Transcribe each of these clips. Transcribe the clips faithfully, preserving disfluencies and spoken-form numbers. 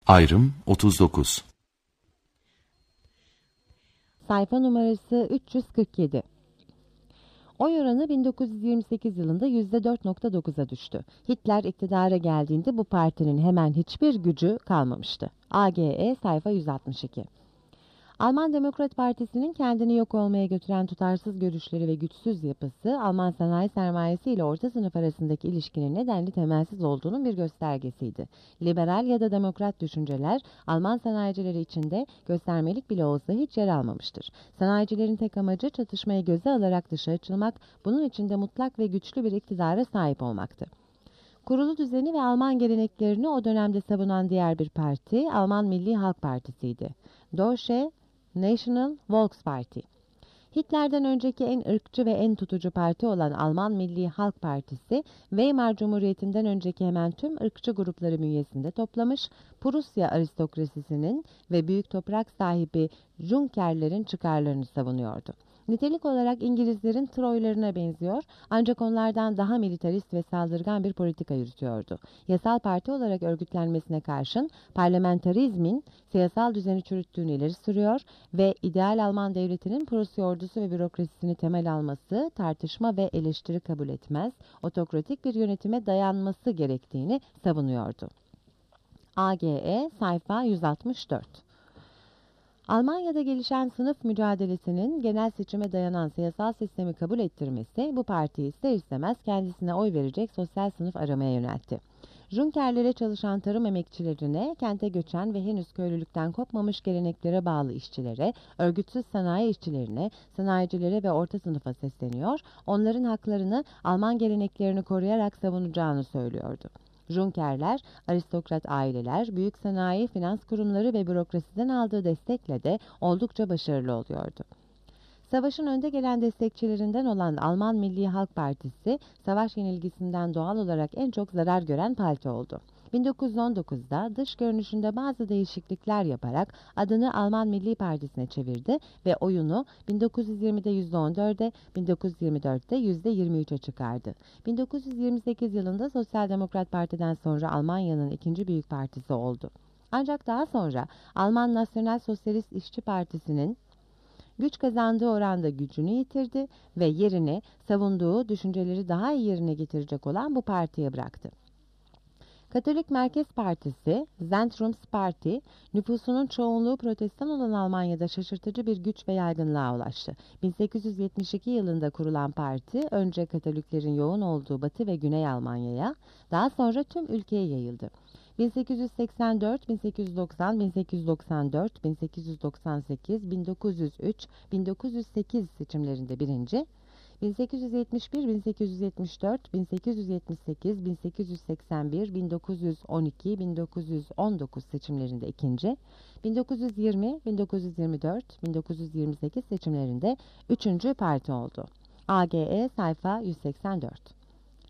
Ayrım otuz dokuz. Sayfa numarası üç yüz kırk yedi. Oy oranı bin dokuz yüz yirmi sekiz yılında yüzde dört nokta dokuza düştü. Hitler iktidara geldiğinde bu partinin hemen hiçbir gücü kalmamıştı. A G E sayfa yüz altmış iki. Alman Demokrat Partisi'nin kendini yok olmaya götüren tutarsız görüşleri ve güçsüz yapısı, Alman sanayi sermayesi ile orta sınıf arasındaki ilişkinin nedenli temelsiz olduğunun bir göstergesiydi. Liberal ya da demokrat düşünceler, Alman sanayicileri içinde göstermelik bile olsa hiç yer almamıştır. Sanayicilerin tek amacı çatışmayı göze alarak dışa açılmak, bunun içinde mutlak ve güçlü bir iktidara sahip olmaktı. Kurulu düzeni ve Alman geleneklerini o dönemde savunan diğer bir parti, Alman Milli Halk Partisi'ydi. Deutsche National Volksparty. Hitler'den önceki en ırkçı ve en tutucu parti olan Alman Milli Halk Partisi, Weimar Cumhuriyeti'nden önceki hemen tüm ırkçı grupları bünyesinde toplamış, Prusya aristokrasisinin ve büyük toprak sahibi Junkerlerin çıkarlarını savunuyordu. Nitelik olarak İngilizlerin Troylarına benziyor, ancak onlardan daha militarist ve saldırgan bir politika yürütüyordu. Yasal parti olarak örgütlenmesine karşın parlamentarizmin siyasal düzeni çürüttüğünü ileri sürüyor ve ideal Alman devletinin Prusya ordusu ve bürokrasisini temel alması, tartışma ve eleştiri kabul etmez, otokratik bir yönetime dayanması gerektiğini savunuyordu. A G E sayfa yüz altmış dört. Almanya'da gelişen sınıf mücadelesinin genel seçime dayanan siyasal sistemi kabul ettirmesi, bu partiyi ister istemez kendisine oy verecek sosyal sınıf aramaya yöneltti. Junkerlere çalışan tarım emekçilerine, kente göçen ve henüz köylülükten kopmamış geleneklere bağlı işçilere, örgütsüz sanayi işçilerine, sanayicilere ve orta sınıfa sesleniyor, onların haklarını, Alman geleneklerini koruyarak savunacağını söylüyordu. Junkerler, aristokrat aileler, büyük sanayi, finans kurumları ve bürokrasiden aldığı destekle de oldukça başarılı oluyordu. Savaşın önde gelen destekçilerinden olan Alman Milli Halk Partisi, savaş yenilgisinden doğal olarak en çok zarar gören parti oldu. bin dokuz yüz on dokuzda dış görünüşünde bazı değişiklikler yaparak adını Alman Milli Partisi'ne çevirdi ve oyunu bin dokuz yüz yirmide yüzde on dörde, bin dokuz yüz yirmi dörtte yüzde yirmi üçe çıkardı. bin dokuz yüz yirmi sekiz yılında Sosyal Demokrat Parti'den sonra Almanya'nın ikinci büyük partisi oldu. Ancak daha sonra Alman Nasyonal Sosyalist İşçi Partisi'nin güç kazandığı oranda gücünü yitirdi ve yerini savunduğu düşünceleri daha iyi yerine getirecek olan bu partiye bıraktı. Katolik Merkez Partisi, Zentrumsparti, nüfusunun çoğunluğu Protestan olan Almanya'da şaşırtıcı bir güç ve yaygınlığa ulaştı. bin sekiz yüz yetmiş iki yılında kurulan parti, önce Katoliklerin yoğun olduğu Batı ve Güney Almanya'ya, daha sonra tüm ülkeye yayıldı. bin sekiz yüz seksen dört, bin sekiz yüz doksan, bin sekiz yüz doksan dört, bin sekiz yüz doksan sekiz, bin dokuz yüz üç, bin dokuz yüz sekiz seçimlerinde birinci, bin sekiz yüz yetmiş bir, bin sekiz yüz yetmiş dört, bin sekiz yüz yetmiş sekiz, bin sekiz yüz seksen bir, bin dokuz yüz on iki, bin dokuz yüz on dokuz seçimlerinde ikinci, bin dokuz yüz yirmi, bin dokuz yüz yirmi dört, bin dokuz yüz yirmi sekiz seçimlerinde üçüncü parti oldu. A G E sayfa yüz seksen dört.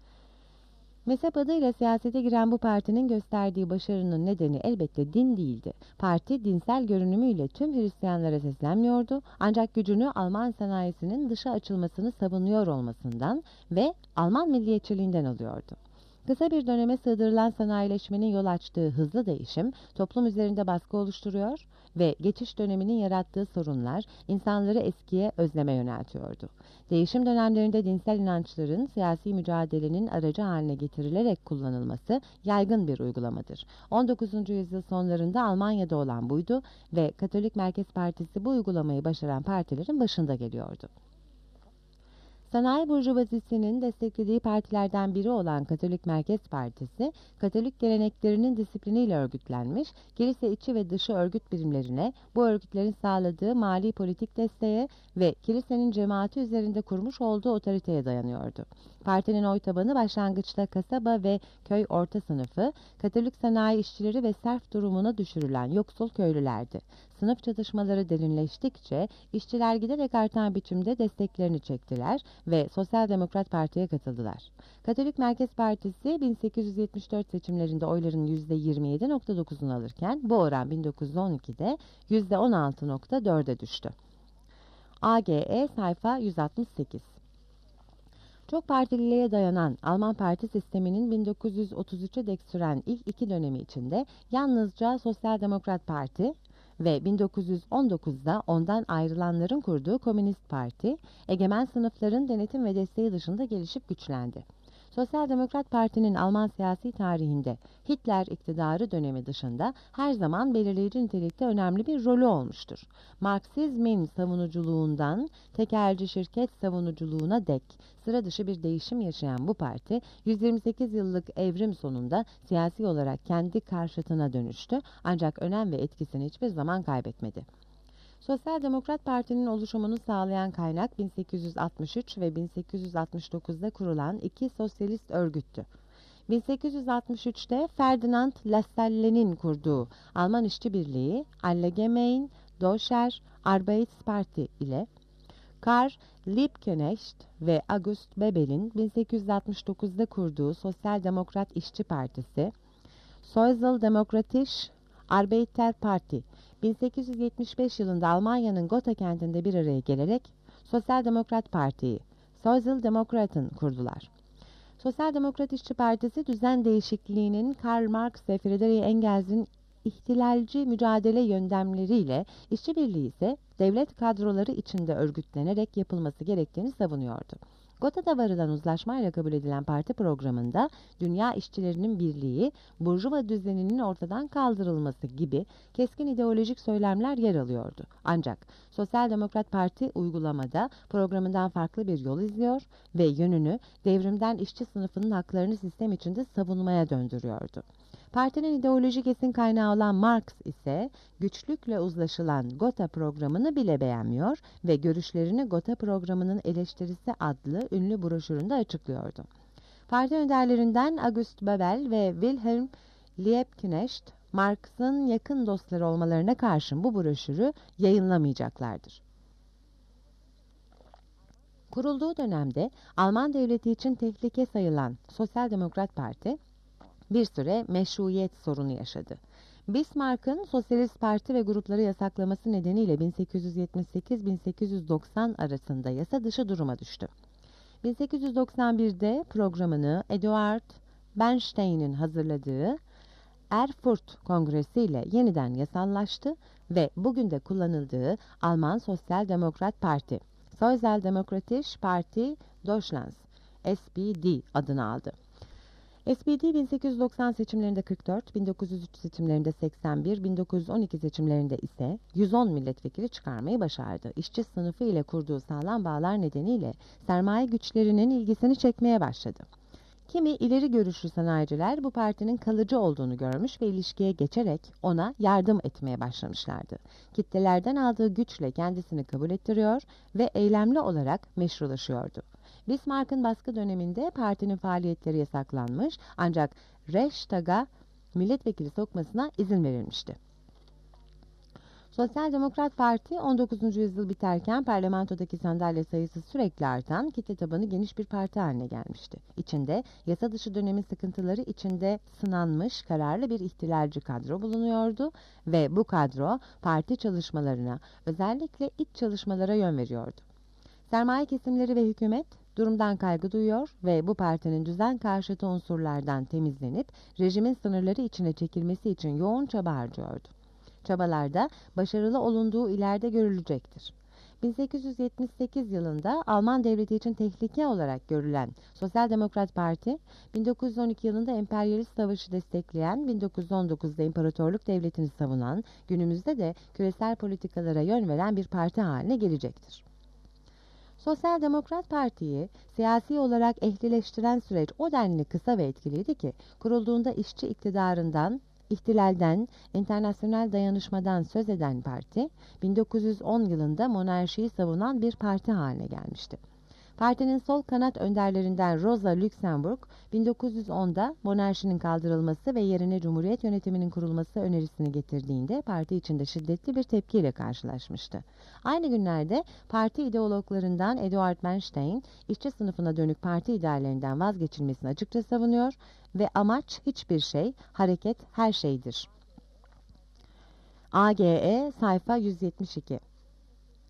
Mezhep adıyla siyasete giren bu partinin gösterdiği başarının nedeni elbette din değildi. Parti dinsel görünümüyle tüm Hristiyanlara seslenmiyordu, ancak gücünü Alman sanayisinin dışa açılmasını savunuyor olmasından ve Alman milliyetçiliğinden alıyordu. Kısa bir döneme sığdırılan sanayileşmenin yol açtığı hızlı değişim, toplum üzerinde baskı oluşturuyor ve geçiş döneminin yarattığı sorunlar insanları eskiye özleme yöneltiyordu. Değişim dönemlerinde dinsel inançların siyasi mücadelenin aracı haline getirilerek kullanılması yaygın bir uygulamadır. on dokuzuncu yüzyıl sonlarında Almanya'da olan buydu ve Katolik Merkez Partisi bu uygulamayı başaran partilerin başında geliyordu. Sanayi burjuvazisinin desteklediği partilerden biri olan Katolik Merkez Partisi, Katolik geleneklerinin disipliniyle örgütlenmiş, kilise içi ve dışı örgüt birimlerine, bu örgütlerin sağladığı mali politik desteğe ve kilisenin cemaati üzerinde kurmuş olduğu otoriteye dayanıyordu. Partinin oy tabanı başlangıçta kasaba ve köy orta sınıfı, Katolik sanayi işçileri ve serf durumuna düşürülen yoksul köylülerdi. Sınıf çatışmaları derinleştikçe işçiler giderek artan biçimde desteklerini çektiler ve Sosyal Demokrat Parti'ye katıldılar. Katolik Merkez Partisi bin sekiz yüz yetmiş dört seçimlerinde oyların yüzde yirmi yedi nokta dokuzunu alırken bu oran bin dokuz yüz on ikide yüzde on altı nokta dörde düştü. A G E sayfa yüz altmış sekiz. Çok partililiğe dayanan Alman parti sisteminin bin dokuz yüz otuz üçe dek süren ilk iki dönemi içinde yalnızca Sosyal Demokrat Parti ve bin dokuz yüz on dokuzda ondan ayrılanların kurduğu Komünist Parti, egemen sınıfların denetim ve desteği dışında gelişip güçlendi. Sosyal Demokrat Parti'nin Alman siyasi tarihinde Hitler iktidarı dönemi dışında her zaman belirleyici nitelikte önemli bir rolü olmuştur. Marksizmin savunuculuğundan tekelci şirket savunuculuğuna dek sıra dışı bir değişim yaşayan bu parti, yüz yirmi sekiz yıllık evrim sonunda siyasi olarak kendi karşıtına dönüştü, ancak önem ve etkisini hiçbir zaman kaybetmedi. Sosyal Demokrat Parti'nin oluşumunu sağlayan kaynak bin sekiz yüz altmış üç ve bin sekiz yüz altmış dokuzda kurulan iki sosyalist örgüttü. bin sekiz yüz altmış üçte Ferdinand Lassalle'nin kurduğu Alman İşçi Birliği, Allgemeine Deutscher Arbeitspartei ile Karl Liebknecht ve August Bebel'in bin sekiz yüz altmış dokuzda kurduğu Sosyal Demokrat İşçi Partisi, Sozialdemokratische Arbeiterparti, bin sekiz yüz yetmiş beş yılında Almanya'nın Gotha kentinde bir araya gelerek Sosyal Demokrat Parti'yi, Sozialdemokrat'ın kurdular. Sosyal Demokrat İşçi Partisi, düzen değişikliğinin Karl Marx ve Friedrich Engels'in ihtilalci mücadele yöntemleriyle, işçi birliği ise devlet kadroları içinde örgütlenerek yapılması gerektiğini savunuyordu. Gotha'da varılan uzlaşmayla kabul edilen parti programında dünya işçilerinin birliği, burjuva düzeninin ortadan kaldırılması gibi keskin ideolojik söylemler yer alıyordu. Ancak Sosyal Demokrat Parti uygulamada programından farklı bir yol izliyor ve yönünü devrimden işçi sınıfının haklarını sistem içinde savunmaya döndürüyordu. Partinin ideolojik esin kaynağı olan Marx ise güçlükle uzlaşılan Gotha programını bile beğenmiyor ve görüşlerini Gotha programının eleştirisi adlı ünlü broşüründe açıklıyordu. Parti önderlerinden August Bebel ve Wilhelm Liebknecht, Marx'ın yakın dostları olmalarına karşın bu broşürü yayınlamayacaklardır. Kurulduğu dönemde Alman devleti için tehlike sayılan Sosyal Demokrat Parti, bir süre meşruiyet sorunu yaşadı. Bismarck'ın Sosyalist Parti ve grupları yasaklaması nedeniyle bin sekiz yüz yetmiş sekiz bin sekiz yüz doksan arasında yasa dışı duruma düştü. bin sekiz yüz doksan birde programını Eduard Bernstein'in hazırladığı Erfurt Kongresi ile yeniden yasallaştı ve bugün de kullanıldığı Alman Sosyal Demokrat Parti, Sozialdemokratische Partei Deutschlands, S P D adını aldı. S P D bin sekiz yüz doksan seçimlerinde kırk dört, bin dokuz yüz üç seçimlerinde seksen bir, bin dokuz yüz on iki seçimlerinde ise yüz on milletvekili çıkarmayı başardı. İşçi sınıfı ile kurduğu sağlam bağlar nedeniyle sermaye güçlerinin ilgisini çekmeye başladı. Kimi ileri görüşlü sanayiciler bu partinin kalıcı olduğunu görmüş ve ilişkiye geçerek ona yardım etmeye başlamışlardı. Kitlelerden aldığı güçle kendisini kabul ettiriyor ve eylemli olarak meşrulaşıyordu. Bismarck'ın baskı döneminde partinin faaliyetleri yasaklanmış, ancak Reichstag'a milletvekili sokmasına izin verilmişti. Sosyal Demokrat Parti on dokuzuncu yüzyıl biterken parlamentodaki sandalye sayısı sürekli artan, kitle tabanı geniş bir parti haline gelmişti. İçinde yasa dışı dönemin sıkıntıları içinde sınanmış kararlı bir ihtilalci kadro bulunuyordu ve bu kadro parti çalışmalarına, özellikle iç çalışmalara yön veriyordu. Sermaye kesimleri ve hükümet durumdan kaygı duyuyor ve bu partinin düzen karşıtı unsurlardan temizlenip rejimin sınırları içine çekilmesi için yoğun çaba harcıyordu. Çabalarda başarılı olunduğu ileride görülecektir. bin sekiz yüz yetmiş sekiz yılında Alman devleti için tehlike olarak görülen Sosyal Demokrat Parti, bin dokuz yüz on iki yılında emperyalist savaşı destekleyen, bin dokuz yüz on dokuzda imparatorluk devletini savunan, günümüzde de küresel politikalara yön veren bir parti haline gelecektir. Sosyal Demokrat Parti'yi siyasi olarak ehlileştiren süreç o denli kısa ve etkiliydi ki, kurulduğunda işçi iktidarından, ihtilalden, internasyonel dayanışmadan söz eden parti, bin dokuz yüz on yılında monarşiyi savunan bir parti haline gelmişti. Partinin sol kanat önderlerinden Rosa Luxemburg, bin dokuz yüz onda monarşinin kaldırılması ve yerine cumhuriyet yönetiminin kurulması önerisini getirdiğinde parti içinde şiddetli bir tepkiyle karşılaşmıştı. Aynı günlerde parti ideologlarından Eduard Bernstein, işçi sınıfına dönük parti ideallerinden vazgeçilmesini açıkça savunuyor ve amaç hiçbir şey, hareket her şeydir. A G E sayfa yüz yetmiş iki.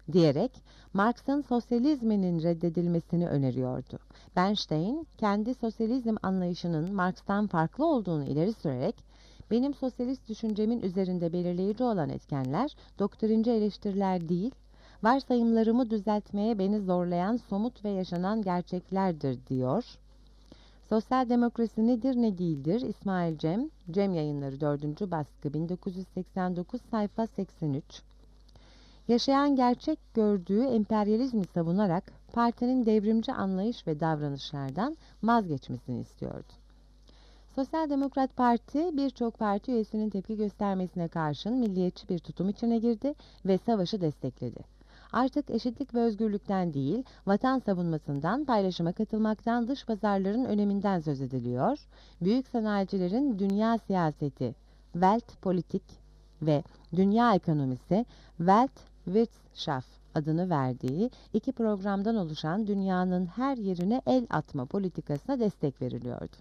diyerek Marx'ın sosyalizminin reddedilmesini öneriyordu. Bernstein, kendi sosyalizm anlayışının Marx'tan farklı olduğunu ileri sürerek, benim sosyalist düşüncemin üzerinde belirleyici olan etkenler, doktrinci eleştiriler değil, varsayımlarımı düzeltmeye beni zorlayan somut ve yaşanan gerçeklerdir diyor. Sosyal demokrasi nedir ne değildir? İsmail Cem, Cem Yayınları dördüncü baskı bin dokuz yüz seksen dokuz sayfa seksen üç. Yaşayan gerçek gördüğü emperyalizmi savunarak partinin devrimci anlayış ve davranışlardan vazgeçmesini istiyordu. Sosyal Demokrat Parti birçok parti üyesinin tepki göstermesine karşın milliyetçi bir tutum içine girdi ve savaşı destekledi. Artık eşitlik ve özgürlükten değil, vatan savunmasından, paylaşıma katılmaktan, dış pazarların öneminden söz ediliyor. Büyük sanayicilerin dünya siyaseti, Weltpolitik ve dünya ekonomisi, Weltwirtschaft adını verdiği iki programdan oluşan dünyanın her yerine el atma politikasına destek veriliyordu.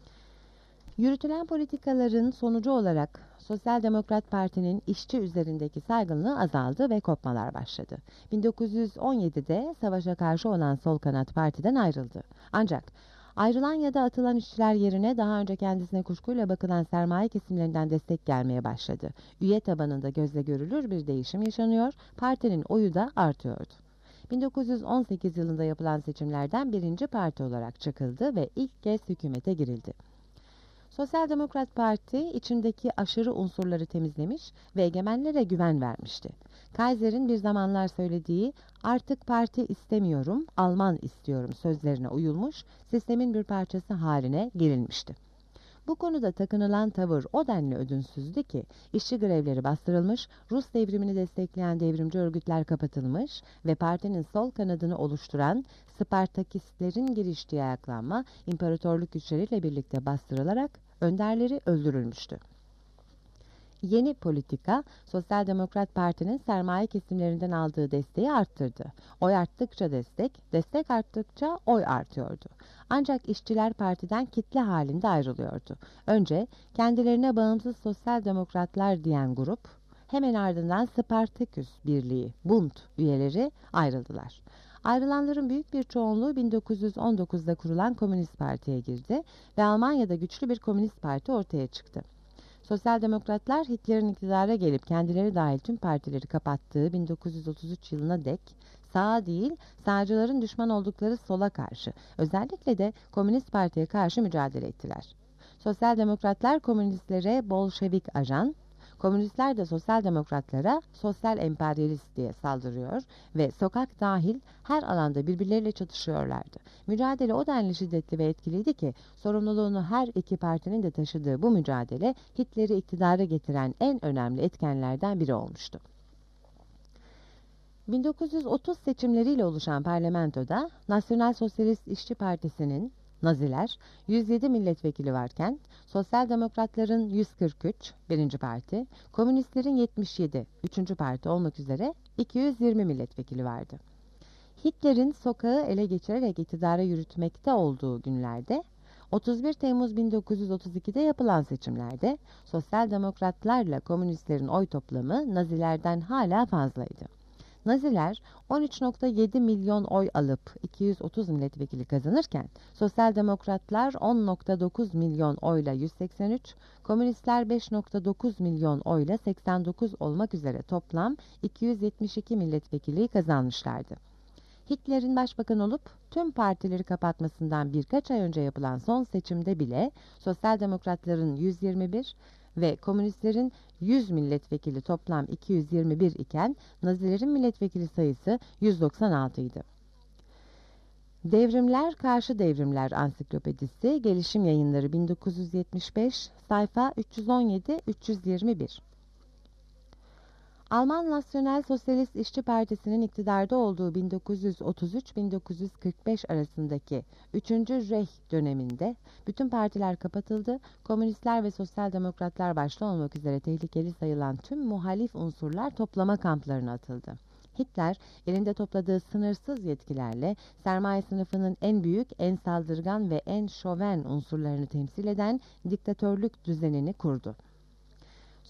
Yürütülen politikaların sonucu olarak Sosyal Demokrat Parti'nin işçi üzerindeki saygınlığı azaldı ve kopmalar başladı. bin dokuz yüz on yedide savaşa karşı olan Sol Kanat Parti'den ayrıldı. Ancak ayrılan ya da atılan işçiler yerine daha önce kendisine kuşkuyla bakılan sermaye kesimlerinden destek gelmeye başladı. Üye tabanında gözle görülür bir değişim yaşanıyor, partinin oyu da artıyordu. bin dokuz yüz on sekiz yılında yapılan seçimlerden birinci parti olarak çıkıldı ve ilk kez hükümete girildi. Sosyal Demokrat Parti içindeki aşırı unsurları temizlemiş ve egemenlere güven vermişti. Kaiser'in bir zamanlar söylediği "artık parti istemiyorum, Alman istiyorum" sözlerine uyulmuş, sistemin bir parçası haline gelinmişti. Bu konuda takınılan tavır o denli ödünsüzdü ki işçi grevleri bastırılmış, Rus devrimini destekleyen devrimci örgütler kapatılmış ve partinin sol kanadını oluşturan Spartakistlerin giriştiği ayaklanma imparatorluk güçleriyle birlikte bastırılarak önderleri öldürülmüştü. Yeni politika, Sosyal Demokrat Parti'nin sermaye kesimlerinden aldığı desteği arttırdı. Oy arttıkça destek, destek arttıkça oy artıyordu. Ancak işçiler partiden kitle halinde ayrılıyordu. Önce kendilerine bağımsız sosyal demokratlar diyen grup, hemen ardından Spartaküs Birliği, Bund üyeleri ayrıldılar. Ayrılanların büyük bir çoğunluğu bin dokuz yüz on dokuzda kurulan Komünist Parti'ye girdi ve Almanya'da güçlü bir Komünist Parti ortaya çıktı. Sosyal Demokratlar Hitler'in iktidara gelip kendileri dahil tüm partileri kapattığı bin dokuz yüz otuz üç yılına dek sağa değil, sağcıların düşman oldukları sola karşı, özellikle de Komünist Parti'ye karşı mücadele ettiler. Sosyal Demokratlar komünistlere Bolşevik ajan, komünistler de sosyal demokratlara sosyal emperyalist diye saldırıyor ve sokak dahil her alanda birbirleriyle çatışıyorlardı. Mücadele o denli şiddetli ve etkiliydi ki sorumluluğunu her iki partinin de taşıdığı bu mücadele Hitler'i iktidara getiren en önemli etkenlerden biri olmuştu. bin dokuz yüz otuz seçimleriyle oluşan parlamentoda Nasyonal Sosyalist İşçi Partisi'nin Naziler yüz yedi milletvekili varken Sosyal Demokratların yüz kırk üç birinci parti, Komünistlerin yetmiş yedi üçüncü parti olmak üzere iki yüz yirmi milletvekili vardı. Hitler'in sokağı ele geçirerek iktidara yürütmekte olduğu günlerde otuz bir Temmuz bin dokuz yüz otuz ikide yapılan seçimlerde Sosyal Demokratlarla Komünistlerin oy toplamı Nazilerden hala fazlaydı. Naziler on üç nokta yedi milyon oy alıp iki yüz otuz milletvekili kazanırken Sosyal Demokratlar on nokta dokuz milyon oyla yüz seksen üç, Komünistler beş nokta dokuz milyon oyla seksen dokuz olmak üzere toplam iki yüz yetmiş iki milletvekili kazanmışlardı. Hitler'in başbakan olup tüm partileri kapatmasından birkaç ay önce yapılan son seçimde bile Sosyal Demokratların yüz yirmi bir ve Komünistlerin yüz milletvekili toplam iki yüz yirmi bir iken Nazilerin milletvekili sayısı yüz doksan altı idi. Devrimler Karşı Devrimler Ansiklopedisi, Gelişim Yayınları bin dokuz yüz yetmiş beş, sayfa üç yüz on yedi üç yüz yirmi bir. Alman Nasyonal Sosyalist İşçi Partisi'nin iktidarda olduğu bin dokuz yüz otuz üç bin dokuz yüz kırk beş arasındaki üçüncü Reich döneminde bütün partiler kapatıldı, komünistler ve sosyal demokratlar başta olmak üzere tehlikeli sayılan tüm muhalif unsurlar toplama kamplarına atıldı. Hitler, elinde topladığı sınırsız yetkilerle sermaye sınıfının en büyük, en saldırgan ve en şoven unsurlarını temsil eden diktatörlük düzenini kurdu.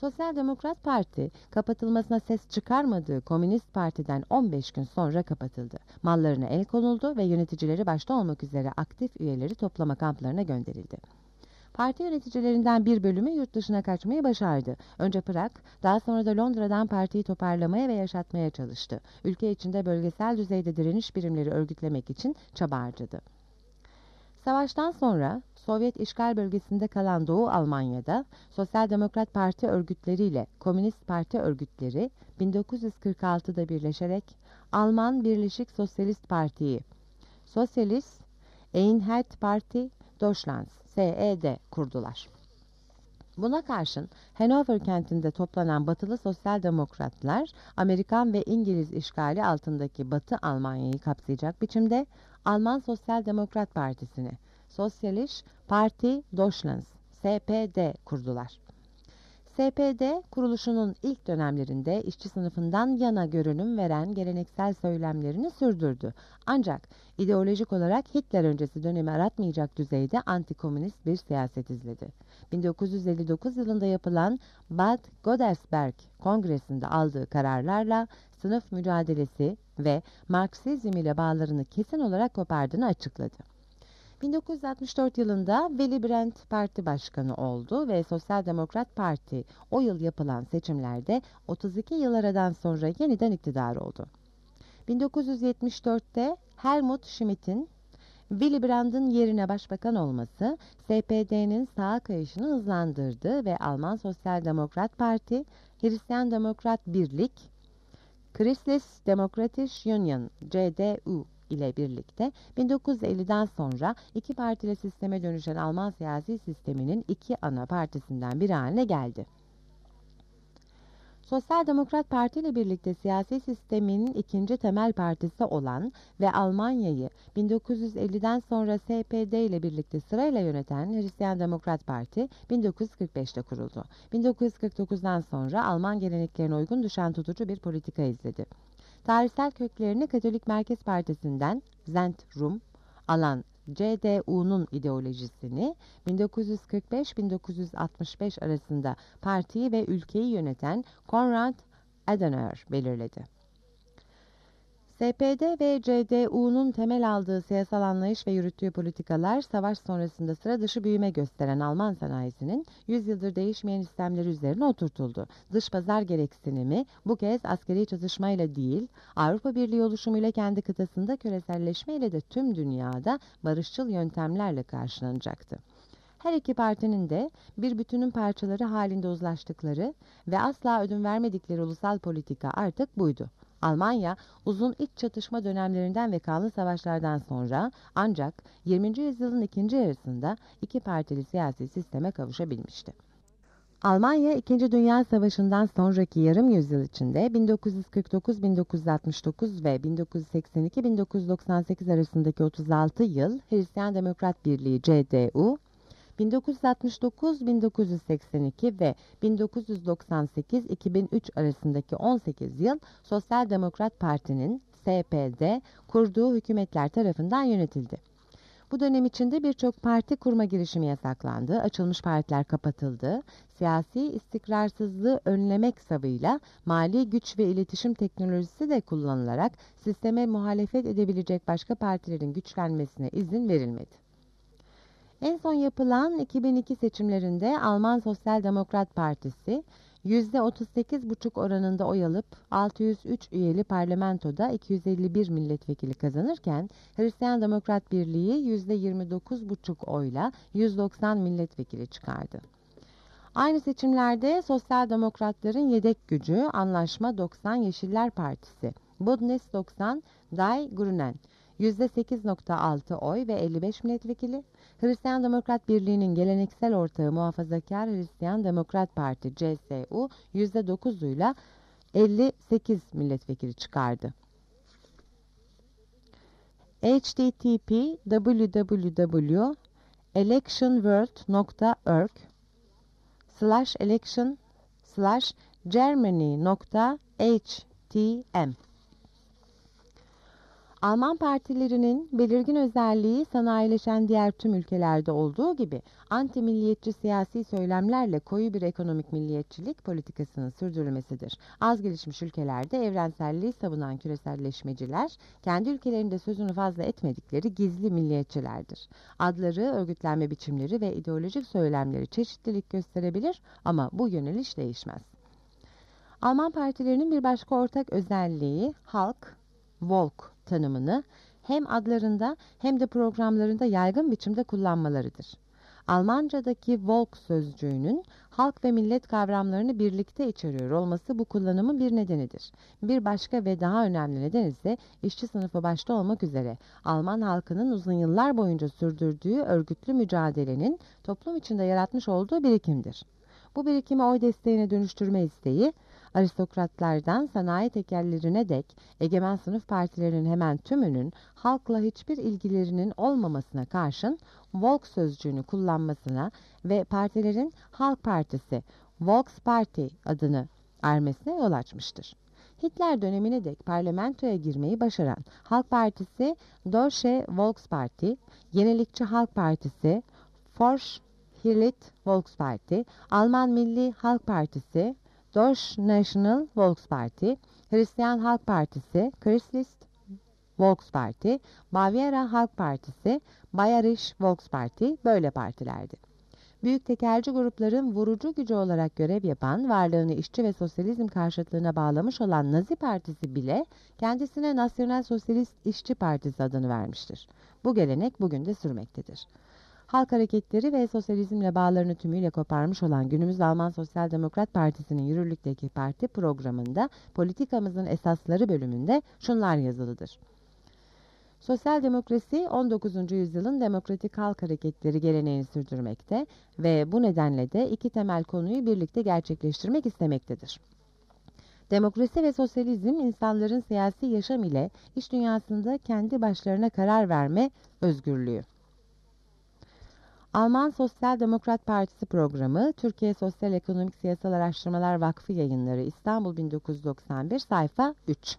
Sosyal Demokrat Parti, kapatılmasına ses çıkarmadığı Komünist Parti'den on beş gün sonra kapatıldı. Mallarına el konuldu ve yöneticileri başta olmak üzere aktif üyeleri toplama kamplarına gönderildi. Parti yöneticilerinden bir bölümü yurt dışına kaçmayı başardı. Önce Prag, daha sonra da Londra'dan partiyi toparlamaya ve yaşatmaya çalıştı. Ülke içinde bölgesel düzeyde direniş birimleri örgütlemek için çaba harcadı. Savaştan sonra Sovyet işgal bölgesinde kalan Doğu Almanya'da Sosyal Demokrat Parti örgütleriyle Komünist Parti örgütleri bin dokuz yüz kırk altıda birleşerek Alman Birleşik Sosyalist Parti'yi, Sosyalist Einheit Parti Deutschlands S E D kurdular. Buna karşın Hannover kentinde toplanan batılı sosyal demokratlar, Amerikan ve İngiliz işgali altındaki Batı Almanya'yı kapsayacak biçimde Alman Sosyal Demokrat Partisi'ni, Sosyalist Parti Deutschlands S P D kurdular. S P D kuruluşunun ilk dönemlerinde işçi sınıfından yana görünüm veren geleneksel söylemlerini sürdürdü. Ancak ideolojik olarak Hitler öncesi dönemi aratmayacak düzeyde antikomünist bir siyaset izledi. bin dokuz yüz elli dokuz yılında yapılan Bad Godesberg Kongresi'nde aldığı kararlarla sınıf mücadelesi ve Marksizm ile bağlarını kesin olarak kopardığını açıkladı. bin dokuz yüz altmış dört yılında Willy Brandt Parti Başkanı oldu ve Sosyal Demokrat Parti o yıl yapılan seçimlerde otuz iki yıl aradan sonra yeniden iktidar oldu. bin dokuz yüz yetmiş dörtte Helmut Schmidt'in Willy Brandt'ın yerine başbakan olması S P D'nin sağa kayışını hızlandırdı ve Alman Sosyal Demokrat Parti, Hristiyan Demokrat Birlik, Christlich Demokratische Union C D U ile birlikte bin dokuz yüz elliden sonra iki partili sisteme dönüşen Alman siyasi sisteminin iki ana partisinden biri haline geldi. Sosyal Demokrat Parti ile birlikte siyasi sistemin ikinci temel partisi olan ve Almanya'yı bin dokuz yüz elliden sonra S P D ile birlikte sırayla yöneten Hristiyan Demokrat Parti bin dokuz yüz kırk beşte kuruldu. bin dokuz yüz kırk dokuzdan sonra Alman geleneklerine uygun düşen tutucu bir politika izledi. Tarihsel köklerini Katolik Merkez Partisi'nden Zentrum alan C D U'nun ideolojisini bin dokuz yüz kırk beş bin dokuz yüz altmış beş arasında partiyi ve ülkeyi yöneten Konrad Adenauer belirledi. S P D ve C D U'nun temel aldığı siyasal anlayış ve yürüttüğü politikalar savaş sonrasında sıra dışı büyüme gösteren Alman sanayisinin yüz yıldır değişmeyen istemleri üzerine oturtuldu. Dış pazar gereksinimi bu kez askeri çatışmayla değil, Avrupa Birliği oluşumuyla kendi kıtasında küreselleşmeyle de tüm dünyada barışçıl yöntemlerle karşılanacaktı. Her iki partinin de bir bütünün parçaları halinde uzlaştıkları ve asla ödün vermedikleri ulusal politika artık buydu. Almanya, uzun iç çatışma dönemlerinden ve kanlı savaşlardan sonra ancak yirminci yüzyılın ikinci yarısında iki partili siyasi sisteme kavuşabilmişti. Almanya, İkinci Dünya Savaşı'ndan sonraki yarım yüzyıl içinde bin dokuz yüz kırk dokuz bin dokuz yüz altmış dokuz ve bin dokuz yüz seksen iki bin dokuz yüz doksan sekiz arasındaki otuz altı yıl Hristiyan Demokrat Birliği C D U, bin dokuz yüz altmış dokuz bin dokuz yüz seksen iki ve bin dokuz yüz doksan sekiz iki bin üç arasındaki on sekiz yıl Sosyal Demokrat Parti'nin S P D kurduğu hükümetler tarafından yönetildi. Bu dönem içinde birçok parti kurma girişimi yasaklandı, açılmış partiler kapatıldı, siyasi istikrarsızlığı önlemek savıyla mali güç ve iletişim teknolojisi de kullanılarak sisteme muhalefet edebilecek başka partilerin güçlenmesine izin verilmedi. En son yapılan iki bin iki seçimlerinde Alman Sosyal Demokrat Partisi yüzde otuz sekiz buçuk oranında oy alıp altı yüz üç üyeli parlamentoda iki yüz elli bir milletvekili kazanırken Hristiyan Demokrat Birliği yüzde yirmi dokuz buçuk oyla yüz doksan milletvekili çıkardı. Aynı seçimlerde Sosyal Demokratların yedek gücü Anlaşma doksan Yeşiller Partisi, Bündnis doksan Die Grünen yüzde sekiz virgül altı oy ve elli beş milletvekili, Hristiyan Demokrat Birliği'nin geleneksel ortağı Muhafazakar Hristiyan Demokrat Parti C S U yüzde dokuzuyla elli sekiz milletvekili çıkardı. H T T P w w w nokta electionworld nokta org slash election slash germany nokta h t m Alman partilerinin belirgin özelliği sanayileşen diğer tüm ülkelerde olduğu gibi anti-milliyetçi siyasi söylemlerle koyu bir ekonomik milliyetçilik politikasının sürdürülmesidir. Az gelişmiş ülkelerde evrenselliği savunan küreselleşmeciler, kendi ülkelerinde sözünü fazla etmedikleri gizli milliyetçilerdir. Adları, örgütlenme biçimleri ve ideolojik söylemleri çeşitlilik gösterebilir ama bu yöneliş değişmez. Alman partilerinin bir başka ortak özelliği halk, Volk tanımını hem adlarında hem de programlarında yaygın biçimde kullanmalarıdır. Almancadaki Volk sözcüğünün halk ve millet kavramlarını birlikte içeriyor olması bu kullanımın bir nedenidir. Bir başka ve daha önemli neden ise işçi sınıfı başta olmak üzere Alman halkının uzun yıllar boyunca sürdürdüğü örgütlü mücadelenin toplum içinde yaratmış olduğu birikimdir. Bu birikimi oy desteğine dönüştürme isteği, aristokratlardan sanayi tekellerine dek egemen sınıf partilerinin hemen tümünün halkla hiçbir ilgilerinin olmamasına karşın Volk sözcüğünü kullanmasına ve partilerin Halk Partisi, Volksparti adını vermesine yol açmıştır. Hitler dönemine dek parlamentoya girmeyi başaran Halk Partisi, Deutsche Volksparti, Yenilikçi Halk Partisi, Fortschrittliche Volksparti, Alman Milli Halk Partisi, Deutsche National Volksparti, Hristiyan Halk Partisi, Christlich Volksparti, Bavyera Halk Partisi, Bayerische Volksparti böyle partilerdi. Büyük tekelci grupların vurucu gücü olarak görev yapan, varlığını işçi ve sosyalizm karşıtlığına bağlamış olan Nazi Partisi bile kendisine Nasyonal Sosyalist İşçi Partisi adını vermiştir. Bu gelenek bugün de sürmektedir. Halk hareketleri ve sosyalizmle bağlarını tümüyle koparmış olan günümüz Alman Sosyal Demokrat Partisi'nin yürürlükteki parti programında politikamızın esasları bölümünde şunlar yazılıdır. Sosyal demokrasi on dokuzuncu yüzyılın demokratik halk hareketleri geleneğini sürdürmekte ve bu nedenle de iki temel konuyu birlikte gerçekleştirmek istemektedir. Demokrasi ve sosyalizm insanların siyasi yaşam ile iş dünyasında kendi başlarına karar verme özgürlüğü. Alman Sosyal Demokrat Partisi programı, Türkiye Sosyal Ekonomik Siyasal Araştırmalar Vakfı Yayınları, İstanbul bin dokuz yüz doksan bir, sayfa üç.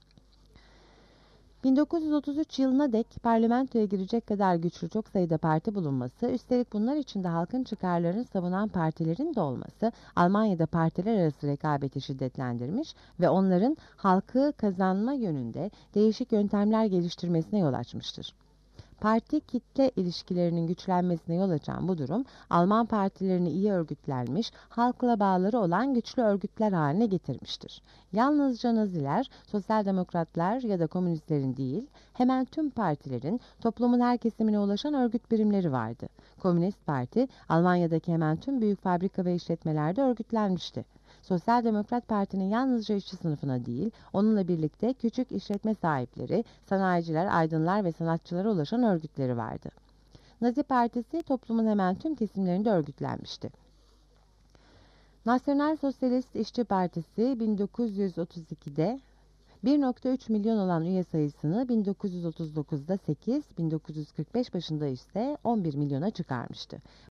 bin dokuz yüz otuz üç yılına dek parlamentoya girecek kadar güçlü çok sayıda parti bulunması, üstelik bunlar içinde halkın çıkarlarını savunan partilerin de olması, Almanya'da partiler arası rekabeti şiddetlendirmiş ve onların halkı kazanma yönünde değişik yöntemler geliştirmesine yol açmıştır. Parti kitle ilişkilerinin güçlenmesine yol açan bu durum, Alman partilerini iyi örgütlenmiş, halkla bağları olan güçlü örgütler haline getirmiştir. Yalnızca Naziler, sosyal demokratlar ya da komünistlerin değil, hemen tüm partilerin toplumun her kesimine ulaşan örgüt birimleri vardı. Komünist Parti, Almanya'daki hemen tüm büyük fabrika ve işletmelerde örgütlenmişti. Sosyal Demokrat Parti'nin yalnızca işçi sınıfına değil, onunla birlikte küçük işletme sahipleri, sanayiciler, aydınlar ve sanatçılara ulaşan örgütleri vardı. Nazi Partisi toplumun hemen tüm kesimlerinde örgütlenmişti. Nasyonal Sosyalist İşçi Partisi bin dokuz yüz otuz ikide bir nokta üç milyon olan üye sayısını bin dokuz yüz otuz dokuzda sekiz, bin dokuz yüz kırk beş başında ise on bir milyona çıkarmıştı.